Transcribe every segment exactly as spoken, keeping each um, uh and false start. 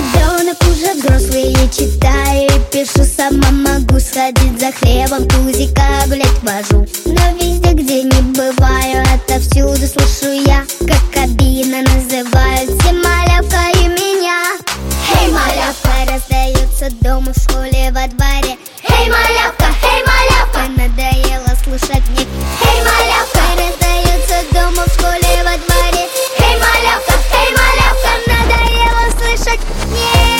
Ребенок уже взрослый, и читаю, и пишу. Сама могу сходить за хлебом, тузика гулять вожу. Но везде, где не бываю, отовсюду слышу я, как обидно называют все малявкой меня. Эй, малявка, раздается дома, в школе, во дворе. Эй, малявка, эй, малявка, надоело слушать мне. Эй, малявка, раздается дома, в школе, во дворе. Эй, малявка, эй, малявка, надоело слышать мне.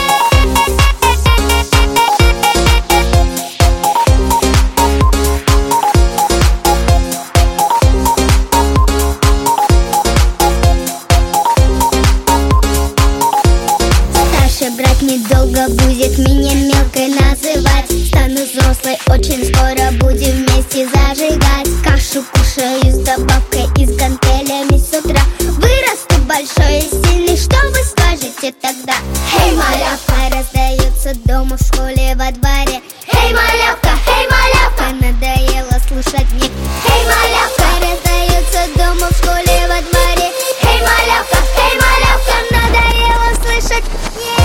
Брать недолго будет меня мелкой называть. Стану взрослой, очень скоро будем вместе зажигать. Кашу кушаю с добавкой и с гантелями с утра. Вырасту большой и сильный, что вы скажете тогда? Эй, малявка, раздается дома, в школе, во дворе. Эй, малявка, эй, малявка, надоело слушать мне. Эй, малявка, раздается дома, в школе, во дворе. Эй, малявка, эй, малявка, надоело слышать мне.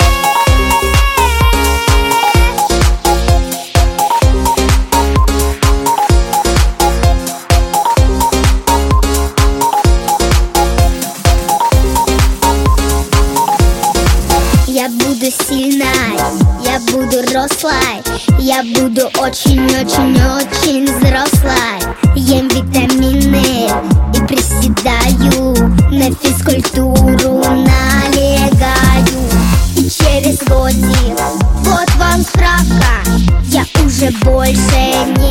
Я буду сильной, я буду рослой, я буду очень-очень-очень взрослой. Ем витамины и приседаю, на физкультуру налегаю. И через годик, вот вам справка, я уже больше не